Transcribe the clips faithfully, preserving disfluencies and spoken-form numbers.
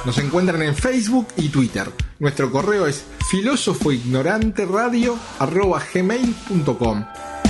Nos encuentran en Facebook y Twitter. Nuestro correo es filósofoignoranteradio arroba gmail punto com.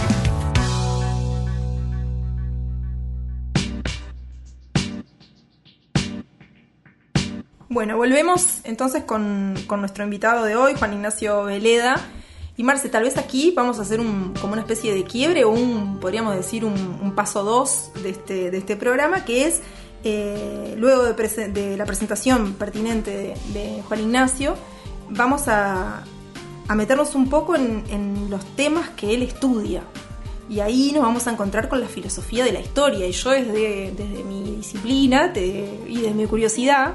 Bueno, volvemos entonces con, con nuestro invitado de hoy, Juan Ignacio Veleda. Y Marce, tal vez aquí vamos a hacer un, como una especie de quiebre o un, podríamos decir, un, un paso dos de este, de este programa, que es, eh, luego de, prese- de la presentación pertinente de, de Juan Ignacio, vamos a, a meternos un poco en, en los temas que él estudia. Y ahí nos vamos a encontrar con la filosofía de la historia. Y yo desde, desde mi disciplina te, y desde mi curiosidad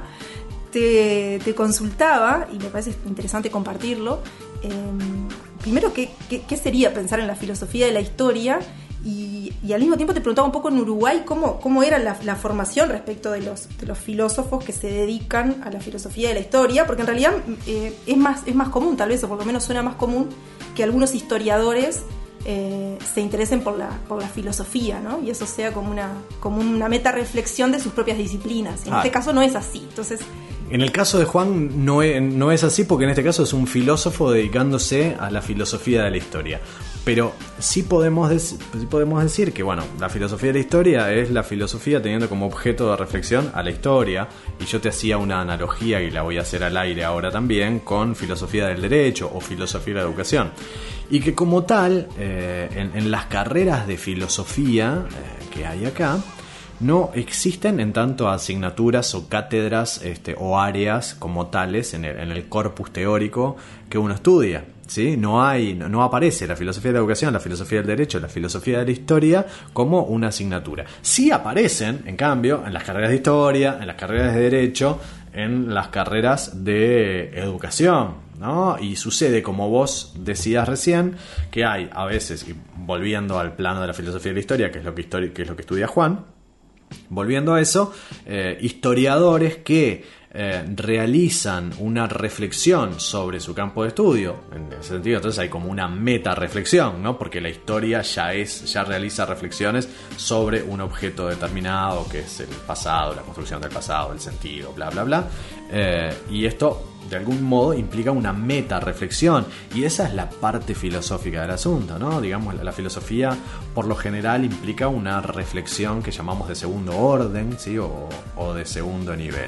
te, te consultaba, y me parece interesante compartirlo, eh, primero, ¿qué, qué, ¿qué sería pensar en la filosofía de la historia? Y, y al mismo tiempo te preguntaba un poco en Uruguay cómo, cómo era la, la formación respecto de los, de los filósofos que se dedican a la filosofía de la historia, porque en realidad eh, es, más, es más común, tal vez, o por lo menos suena más común, que algunos historiadores eh, se interesen por la, por la filosofía, ¿no? Y eso sea como una, como una meta reflexión de sus propias disciplinas. En ah. este caso no es así. Entonces, en el caso de Juan no es, no es así, porque en este caso es un filósofo dedicándose a la filosofía de la historia. Pero sí podemos, dec- sí podemos decir que, bueno, la filosofía de la historia es la filosofía teniendo como objeto de reflexión a la historia. Y yo te hacía una analogía, y la voy a hacer al aire ahora también, con filosofía del derecho o filosofía de la educación. Y que como tal, eh, en, en las carreras de filosofía eh, que hay acá, no existen en tanto asignaturas o cátedras este, o áreas como tales en el, en el corpus teórico que uno estudia, ¿sí? No hay, no, no aparece la filosofía de la educación, la filosofía del derecho, la filosofía de la historia como una asignatura. Sí aparecen, en cambio, en las carreras de historia, en las carreras de derecho, en las carreras de educación, ¿no? Y sucede, como vos decías recién, que hay a veces, y volviendo al plano de la filosofía de la historia, que es lo que, histori- que es lo que estudia Juan, volviendo a eso, eh, historiadores que eh, realizan una reflexión sobre su campo de estudio, en ese sentido. Entonces hay como una meta reflexión, ¿no? Porque la historia ya es, ya realiza reflexiones sobre un objeto determinado, que es el pasado, la construcción del pasado, el sentido, bla bla bla, eh, y esto de algún modo implica una meta reflexión, y esa es la parte filosófica del asunto, ¿no? Digamos, la, la filosofía por lo general implica una reflexión que llamamos de segundo orden, ¿sí? o, o de segundo nivel.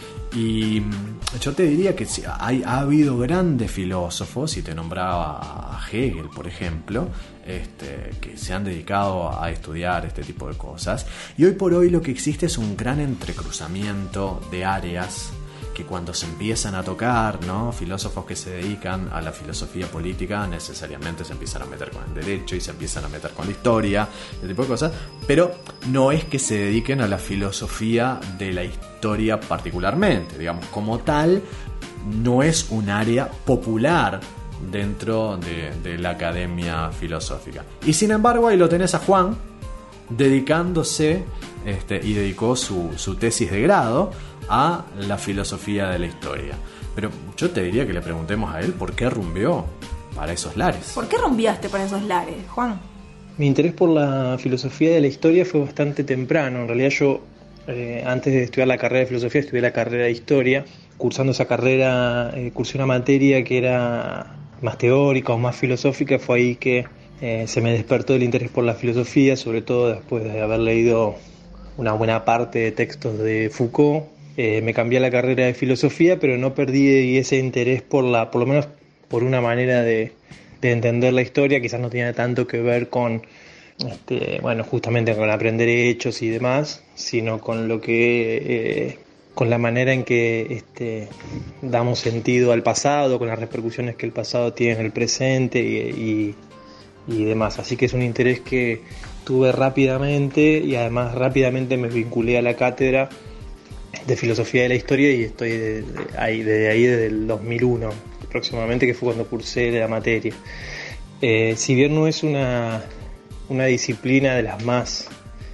Y yo te diría que hay, ha habido grandes filósofos, y te nombraba a Hegel, por ejemplo, este, que se han dedicado a estudiar este tipo de cosas, y hoy por hoy lo que existe es un gran entrecruzamiento de áreas que cuando se empiezan a tocar, ¿no? Filósofos que se dedican a la filosofía política necesariamente se empiezan a meter con el derecho y se empiezan a meter con la historia, ese tipo de cosas, pero no es que se dediquen a la filosofía de la historia particularmente, digamos, como tal, no es un área popular dentro de, de la academia filosófica. Y sin embargo ahí lo tenés a Juan dedicándose, este, y dedicó su, su tesis de grado a la filosofía de la historia. Pero yo te diría que le preguntemos a él por qué rumbeó para esos lares. ¿Por qué rumbeaste para esos lares, Juan? Mi interés por la filosofía de la historia fue bastante temprano. En realidad yo, eh, antes de estudiar la carrera de filosofía, estudié la carrera de historia. Cursando esa carrera, eh, cursé una materia que era más teórica o más filosófica. Fue ahí que eh, se me despertó el interés por la filosofía, sobre todo después de haber leído una buena parte de textos de Foucault. Eh, me cambié a la carrera de filosofía, pero no perdí ese interés por la, por lo menos por una manera de, de entender la historia. Quizás no tenía tanto que ver con, este, bueno, justamente con aprender hechos y demás, sino con lo que, eh, con la manera en que este, damos sentido al pasado, con las repercusiones que el pasado tiene en el presente y, y, y demás. Así que es un interés que tuve rápidamente, y además rápidamente me vinculé a la cátedra de filosofía de la historia, y estoy de, de ahí, desde ahí desde el dos mil uno aproximadamente, que fue cuando cursé la materia. Eh, si bien no es una, una disciplina de las más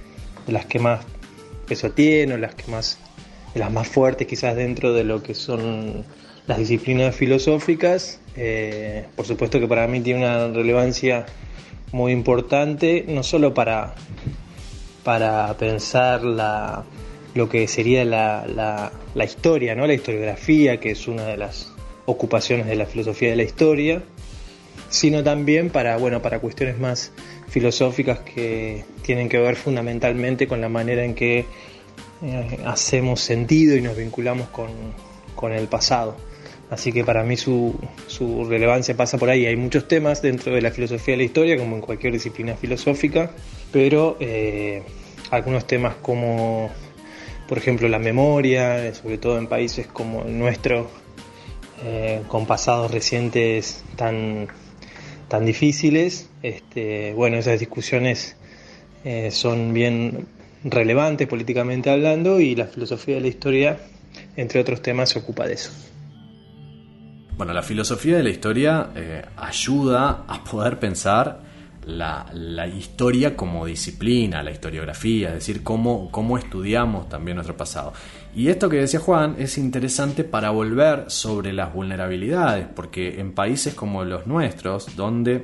de las que más peso tiene, o las que más de las más fuertes quizás dentro de lo que son las disciplinas filosóficas, eh, por supuesto que para mí tiene una relevancia muy importante, no solo para para pensar la lo que sería la, la, la historia, ¿no? La historiografía, que es una de las ocupaciones de la filosofía de la historia, sino también para, bueno, para cuestiones más filosóficas que tienen que ver fundamentalmente con la manera en que eh, hacemos sentido y nos vinculamos con, con el pasado. Así que para mí su, su relevancia pasa por ahí. Hay muchos temas dentro de la filosofía de la historia, como en cualquier disciplina filosófica, pero eh, algunos temas como, por ejemplo, la memoria, sobre todo en países como el nuestro, eh, con pasados recientes tan, tan difíciles, este, bueno, esas discusiones eh, son bien relevantes políticamente hablando, y la filosofía de la historia, entre otros temas, se ocupa de eso. Bueno, la filosofía de la historia eh, ayuda a poder pensar la, la historia como disciplina, la historiografía, es decir, cómo, cómo estudiamos también nuestro pasado. Y esto que decía Juan es interesante para volver sobre las vulnerabilidades, porque en países como los nuestros, donde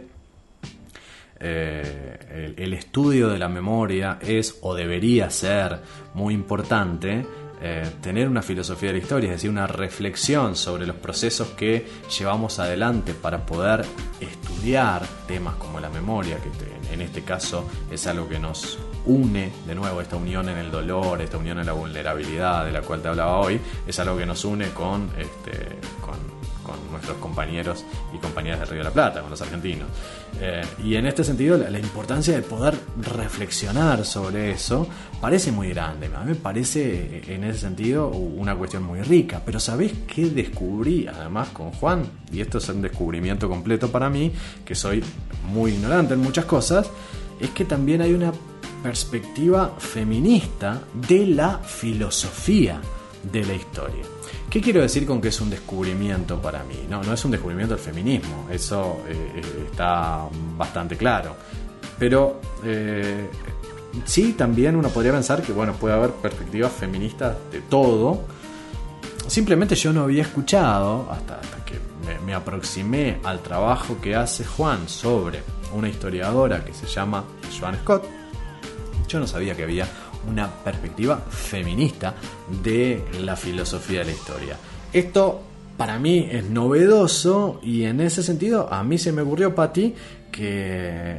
eh, el, el estudio de la memoria es o debería ser muy importante, Eh, tener una filosofía de la historia, es decir, una reflexión sobre los procesos que llevamos adelante para poder estudiar temas como la memoria, que te, en este caso es algo que nos une, de nuevo, esta unión en el dolor, esta unión en la vulnerabilidad de la cual te hablaba hoy, es algo que nos une con, este, con, con nuestros compañeros y compañeras de Río de la Plata, con los argentinos. Eh, y en este sentido, la, la importancia de poder reflexionar sobre eso parece muy grande. A mí me parece, en ese sentido, una cuestión muy rica. Pero ¿sabés qué descubrí, además, con Juan? Y esto es un descubrimiento completo para mí, que soy muy ignorante en muchas cosas, es que también hay una perspectiva feminista de la filosofía de la historia. ¿Qué quiero decir con que es un descubrimiento para mí? No, no es un descubrimiento del feminismo, eso eh, está bastante claro. Pero eh, sí, también uno podría pensar que, bueno, puede haber perspectivas feministas de todo. Simplemente yo no había escuchado, hasta, hasta que me, me aproximé al trabajo que hace Juan sobre una historiadora que se llama Joan Scott. Yo no sabía que había una perspectiva feminista de la filosofía de la historia. Esto para mí es novedoso, y en ese sentido a mí se me ocurrió, Pati, que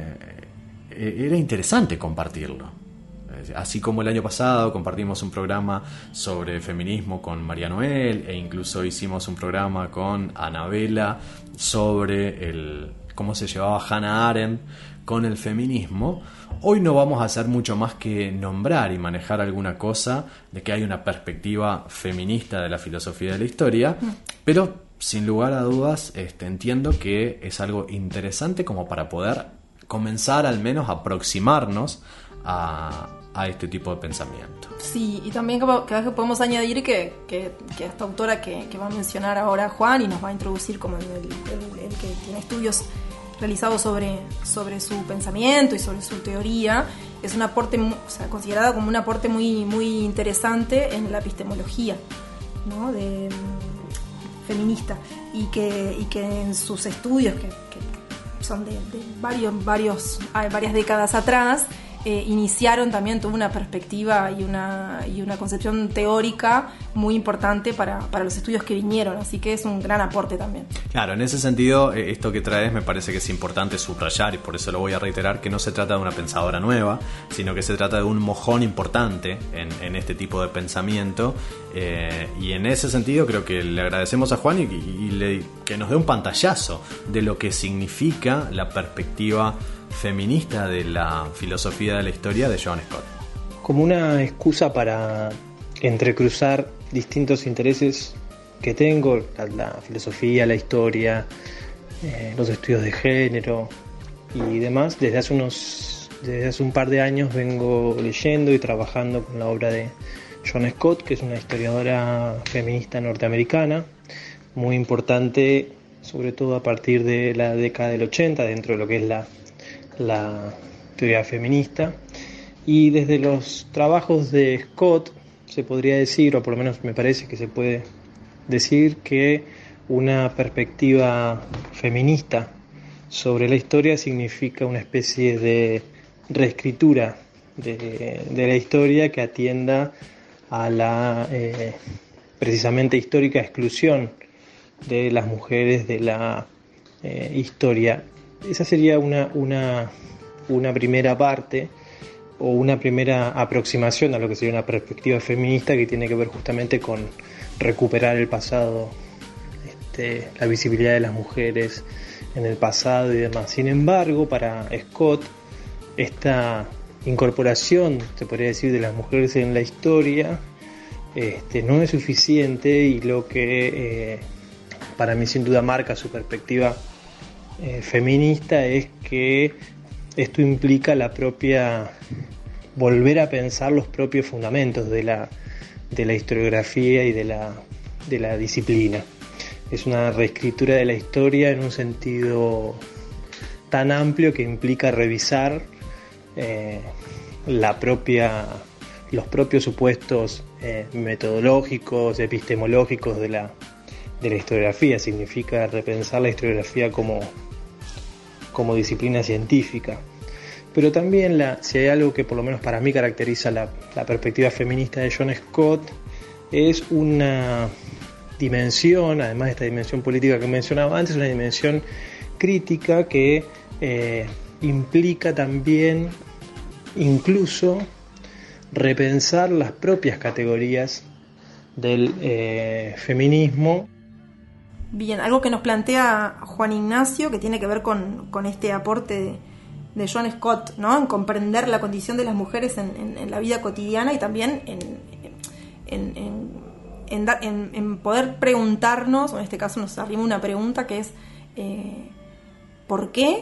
era interesante compartirlo. Así como el año pasado compartimos un programa sobre feminismo con María Noel, e incluso hicimos un programa con Anabela sobre el, cómo se llevaba Hannah Arendt con el feminismo. Hoy no vamos a hacer mucho más que nombrar y manejar alguna cosa de que hay una perspectiva feminista de la filosofía de la historia, pero sin lugar a dudas este, entiendo que es algo interesante como para poder comenzar al menos a aproximarnos a, a este tipo de pensamiento. Sí, y también como que podemos añadir que, que, que esta autora que, que va a mencionar ahora Juan y nos va a introducir como el, el, el que tiene estudios realizado sobre, sobre su pensamiento y sobre su teoría, es un aporte, o sea, considerada como un aporte muy, muy interesante en la epistemología, ¿no? de, feminista, y que, y que en sus estudios, que, que son de, de varios, varios, varias décadas atrás, Eh, iniciaron también toda una perspectiva y una, y una concepción teórica muy importante para, para los estudios que vinieron, así que es un gran aporte también. Claro, en ese sentido, esto que traes me parece que es importante subrayar, y por eso lo voy a reiterar, que no se trata de una pensadora nueva, sino que se trata de un mojón importante en, en este tipo de pensamiento, eh, y en ese sentido creo que le agradecemos a Juan y, y le, que nos dé un pantallazo de lo que significa la perspectiva feminista de la filosofía de la historia de Joan Scott. Como una excusa para entrecruzar distintos intereses que tengo, la, la filosofía, la historia, eh, los estudios de género y demás, desde hace unos desde hace un par de años vengo leyendo y trabajando con la obra de Joan Scott, que es una historiadora feminista norteamericana muy importante, sobre todo a partir de la década del ochenta, dentro de lo que es la la teoría feminista. Y desde los trabajos de Scott se podría decir, o por lo menos me parece que se puede decir, que una perspectiva feminista sobre la historia significa una especie de reescritura de, de la historia que atienda a la eh, precisamente histórica exclusión de las mujeres de la eh, historia. Esa sería una, una, una primera parte o una primera aproximación a lo que sería una perspectiva feminista que tiene que ver justamente con recuperar el pasado, este, la visibilidad de las mujeres en el pasado y demás. Sin embargo, para Scott, esta incorporación, se podría decir, de las mujeres en la historia este, no es suficiente, y lo que eh, para mí sin duda marca su perspectiva eh, feminista es que esto implica la propia volver a pensar los propios fundamentos de la, de la historiografía y de la, de la disciplina. Es una reescritura de la historia en un sentido tan amplio que implica revisar eh, la propia, los propios supuestos eh, metodológicos, epistemológicos de la, de la historiografía. Significa repensar la historiografía como, como disciplina científica. Pero también, la, si hay algo que por lo menos para mí caracteriza la, la perspectiva feminista de John Scott, es una dimensión, además de esta dimensión política que mencionaba antes, una dimensión crítica que eh, implica también incluso repensar las propias categorías del eh, feminismo. Bien, algo que nos plantea Juan Ignacio, que tiene que ver con, con este aporte de, de John Scott, ¿no? En comprender la condición de las mujeres en, en, en la vida cotidiana, y también en, en, en, en, da, en, en poder preguntarnos, o en este caso nos arrima una pregunta que es eh, ¿por qué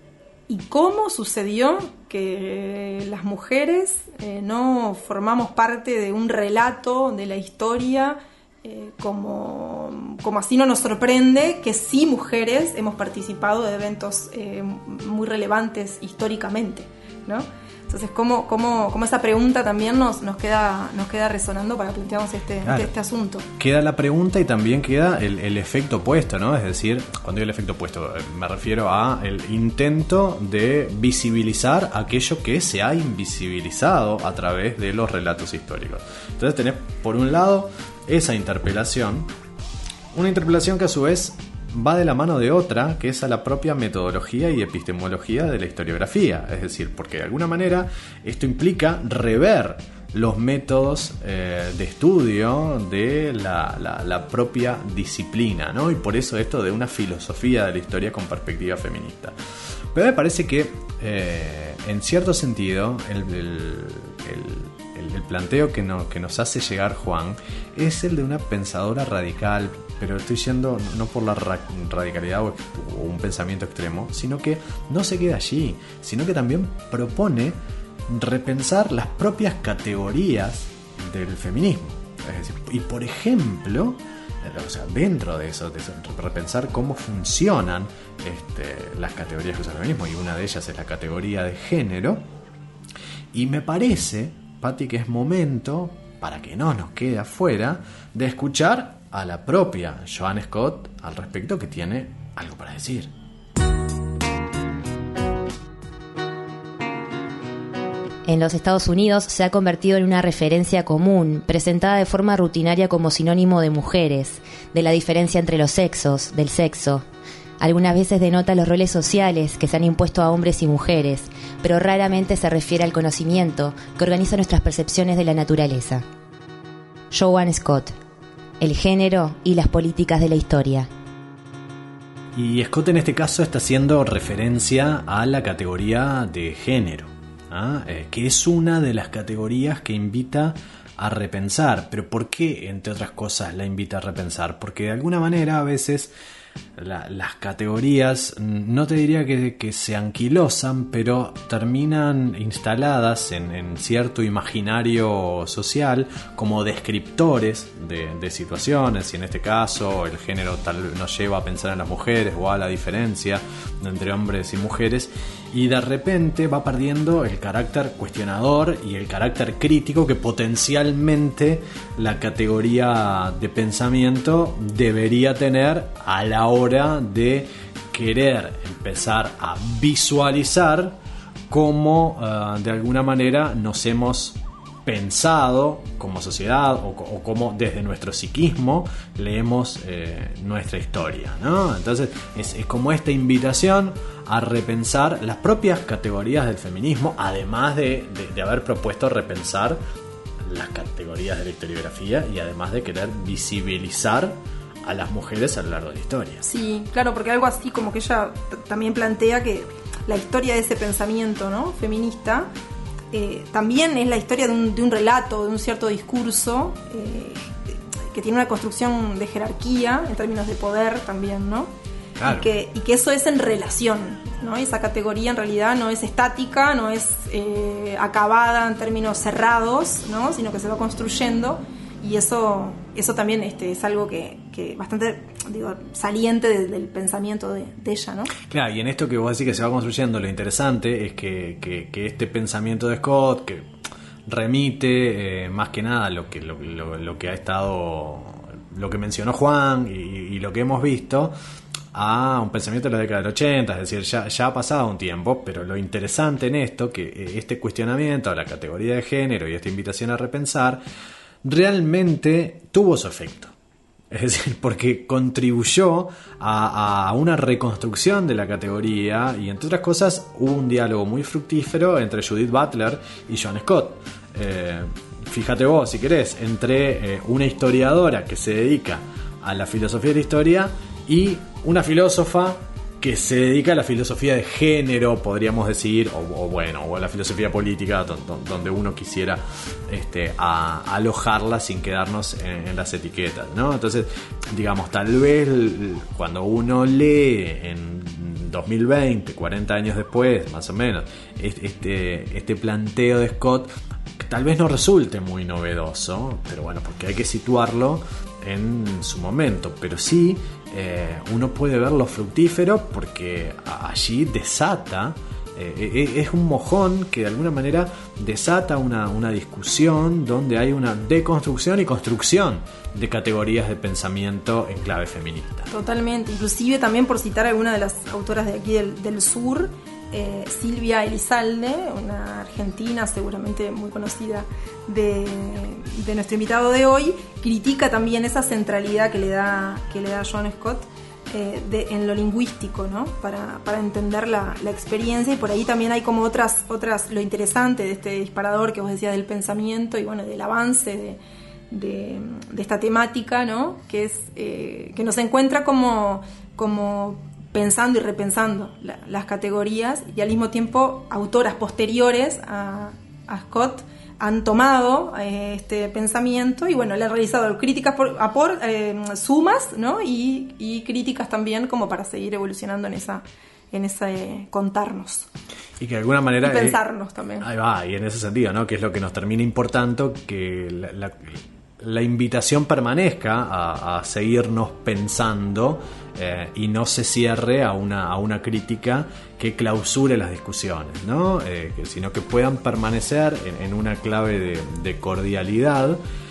y cómo sucedió que las mujeres eh, no formamos parte de un relato de la historia? Eh, como, como así no nos sorprende que sí, mujeres hemos participado de eventos eh, muy relevantes históricamente, ¿no? Entonces, ¿cómo, cómo, cómo esa pregunta también nos, nos, queda, nos queda resonando para plantearnos este, claro, este asunto? Queda la pregunta y también queda el, el efecto opuesto, ¿no? Es decir, cuando digo el efecto opuesto, me refiero a el intento de visibilizar aquello que se ha invisibilizado a través de los relatos históricos. Entonces tenés, por un lado, esa interpelación, una interpelación que a su vez va de la mano de otra, que es a la propia metodología y epistemología de la historiografía. Es decir, porque de alguna manera esto implica rever los métodos eh, de estudio de la, la, la propia disciplina, ¿no? Y por eso esto de una filosofía de la historia con perspectiva feminista. Pero me parece que eh, en cierto sentido el, el, el, el planteo que, no, que nos hace llegar Juan es el de una pensadora radical, pero estoy yendo no por la ra- radicalidad o, o un pensamiento extremo, sino que no se queda allí, sino que también propone repensar las propias categorías del feminismo. Es decir, y por ejemplo, o sea, dentro de eso, de eso, repensar cómo funcionan este, las categorías que usa el feminismo, y una de ellas es la categoría de género. Y me parece, Pati, que es momento, para que no nos quede afuera, de escuchar a la propia Joan Scott al respecto, que tiene algo para decir. En los Estados Unidos se ha convertido en una referencia común, presentada de forma rutinaria como sinónimo de mujeres, de la diferencia entre los sexos, del sexo. Algunas veces denota los roles sociales que se han impuesto a hombres y mujeres, pero raramente se refiere al conocimiento que organiza nuestras percepciones de la naturaleza. Joan Scott, el género y las políticas de la historia. Y Scott en este caso está haciendo referencia a la categoría de género, ¿ah? eh, que es una de las categorías que invita a repensar. Pero ¿por qué, entre otras cosas, la invita a repensar? Porque de alguna manera a veces la, las categorías, no te diría que, que se anquilosan, pero terminan instaladas en, en cierto imaginario social como descriptores de, de situaciones, y en este caso el género tal vez nos lleva a pensar en las mujeres o a la diferencia entre hombres y mujeres, y de repente va perdiendo el carácter cuestionador y el carácter crítico que potencialmente la categoría de pensamiento debería tener a la hora de querer empezar a visualizar cómo uh, de alguna manera nos hemos pensado como sociedad o, o como desde nuestro psiquismo leemos eh, nuestra historia, ¿no? Entonces es, es como esta invitación a repensar las propias categorías del feminismo, además de, de, de haber propuesto repensar las categorías de la historiografía y además de querer visibilizar a las mujeres a lo largo de la historia. Sí, claro, porque algo así como que ella t- también plantea que la historia de ese pensamiento, ¿no?, feminista eh, también es la historia de un, de un relato, de un cierto discurso eh, que tiene una construcción de jerarquía en términos de poder también, ¿no? Claro. Y que, y que eso es en relación, ¿no? Y esa categoría en realidad no es estática, no es eh, acabada en términos cerrados, ¿no?, sino que se va construyendo. Y eso eso también este, es algo que, que bastante, digo, saliente de, del pensamiento de, de ella, ¿no? Claro, y en esto que vos decís que se va construyendo, lo interesante es que, que, que este pensamiento de Scott, que remite eh, más que nada a lo que, lo, lo, lo que ha estado, lo que mencionó Juan y, y lo que hemos visto, a un pensamiento de la década del ochenta, es decir, ya, ya ha pasado un tiempo, pero lo interesante en esto, que este cuestionamiento a la categoría de género y esta invitación a repensar, realmente tuvo su efecto. Es decir, porque contribuyó a, a una reconstrucción de la categoría y, entre otras cosas, hubo un diálogo muy fructífero entre Judith Butler y Joan Scott. Eh, fíjate vos, si querés, entre eh, una historiadora que se dedica a la filosofía de la historia y una filósofa que se dedica a la filosofía de género, podríamos decir, o, o bueno, o a la filosofía política, don, don, donde uno quisiera este, a, alojarla sin quedarnos en, en las etiquetas, ¿no? Entonces, digamos, tal vez cuando uno lee en dos mil veinte, cuarenta años después, más o menos, este, este planteo de Scott, tal vez no resulte muy novedoso, pero bueno, porque hay que situarlo en su momento, pero sí eh, uno puede ver lo fructífero porque allí desata, eh, es un mojón que de alguna manera desata una, una discusión donde hay una deconstrucción y construcción de categorías de pensamiento en clave feminista. Totalmente, inclusive también por citar a alguna de las autoras de aquí del, del sur, Eh, Silvia Elizalde, una argentina seguramente muy conocida de, de nuestro invitado de hoy, critica también esa centralidad que le da, que le da Joan Scott eh, de, en lo lingüístico, ¿no? Para, para entender la, la experiencia, y por ahí también hay como otras, otras, lo interesante de este disparador que vos decías del pensamiento y bueno, del avance de, de, de esta temática, ¿no? Que es eh, que nos encuentra como, como pensando y repensando la, las categorías, y al mismo tiempo autoras posteriores a, a Scott han tomado eh, este pensamiento y bueno, le han realizado críticas por, a por eh, sumas, ¿no? y, y críticas también como para seguir evolucionando en esa en ese contarnos y que de alguna manera y pensarnos eh, también. Ahí va, y en ese sentido, ¿no? Que es lo que nos termina importando, que la, la, la invitación permanezca a, a seguirnos pensando eh, y no se cierre a una, a una crítica que clausure las discusiones, ¿no? Eh, que, sino que puedan permanecer en, en una clave de, de cordialidad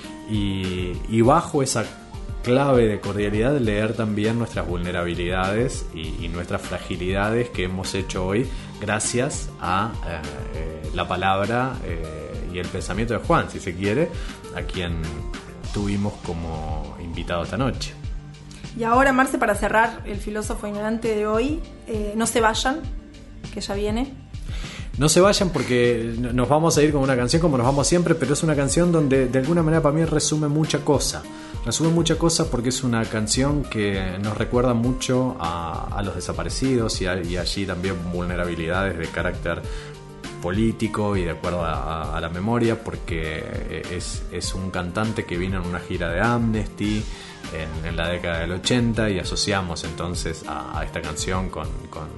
y, y bajo esa clave de cordialidad leer también nuestras vulnerabilidades y, y nuestras fragilidades que hemos hecho hoy gracias a eh, eh, la palabra eh, y el pensamiento de Juan, si se quiere, a quien tuvimos como invitado esta noche. Y ahora, Marce, para cerrar el filósofo ignorante de hoy, eh, no se vayan, que ya viene. No se vayan porque nos vamos a ir con una canción como nos vamos siempre, pero es una canción donde de alguna manera para mí resume mucha cosa. Resume mucha cosa porque es una canción que nos recuerda mucho a, a los desaparecidos y, a, y allí también vulnerabilidades de carácter político y de acuerdo a, a la memoria, porque es, es un cantante que vino en una gira de Amnesty en, en la década del ochenta y asociamos entonces a, a esta canción con, con,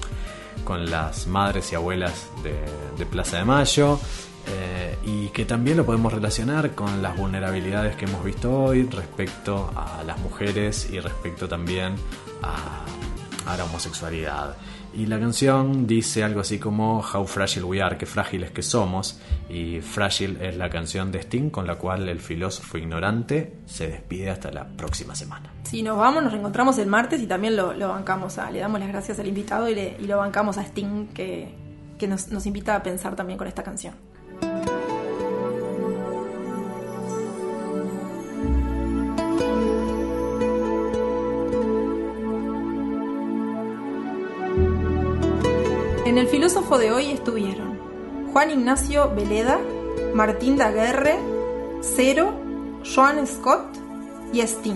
con las madres y abuelas de, de Plaza de Mayo, eh, y que también lo podemos relacionar con las vulnerabilidades que hemos visto hoy respecto a las mujeres y respecto también a, a la homosexualidad. Y la canción dice algo así como How fragile we are, que frágiles que somos, y Fragile es la canción de Sting con la cual el filósofo ignorante se despide hasta la próxima semana. Sí, nos vamos, nos reencontramos el martes y también lo, lo bancamos, a, le damos las gracias al invitado y, le, y lo bancamos a Sting que, que nos, nos invita a pensar también con esta canción. En el filósofo de hoy estuvieron Juan Ignacio Veleda, Martín Daguerre, Cero, Joan Scott y Sting.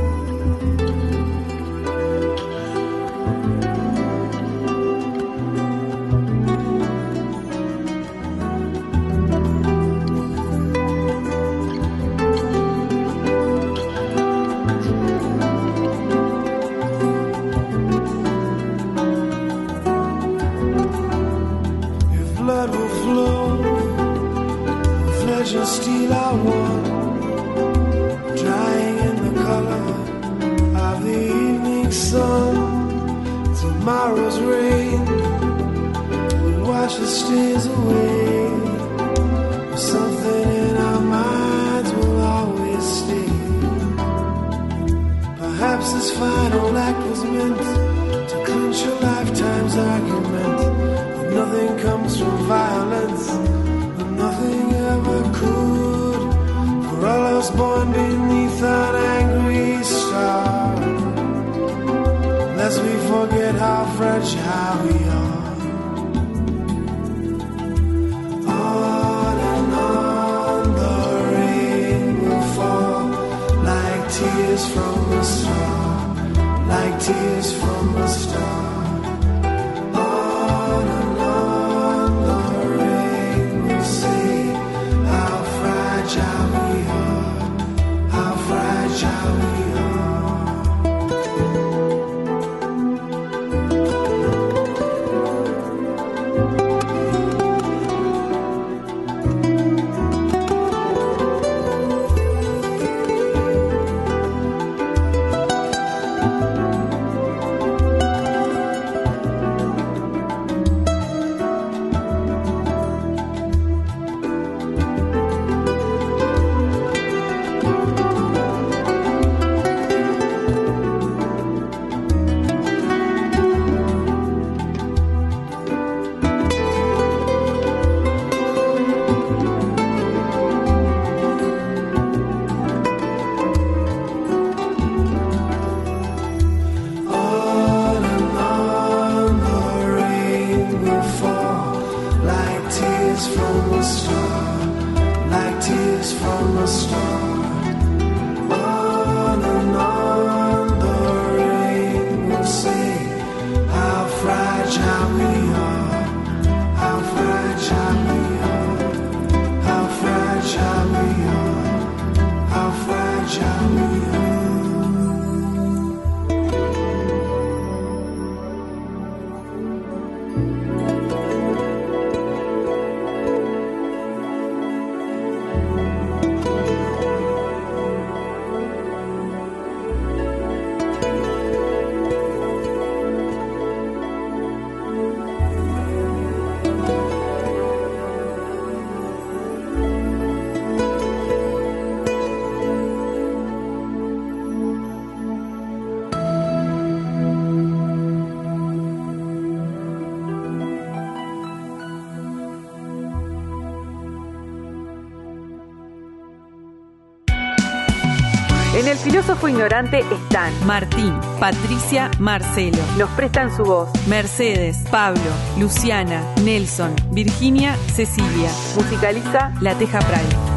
Steel I want, drying in the color of the evening sun. Tomorrow's rain will wash the stains away. Something in our minds will always stay. Perhaps this final act was meant to clinch a lifetime's argument. That nothing comes from violence, and nothing ever could. For all us born beneath an angry star, lest we forget how fragile we are. On and on the rain will fall, like tears from a star, like tears from a star. En El Filósofo Ignorante están Martín, Patricia, Marcelo. Nos prestan su voz Mercedes, Pablo, Luciana, Nelson, Virginia, Cecilia. Musicaliza La Teja Pray.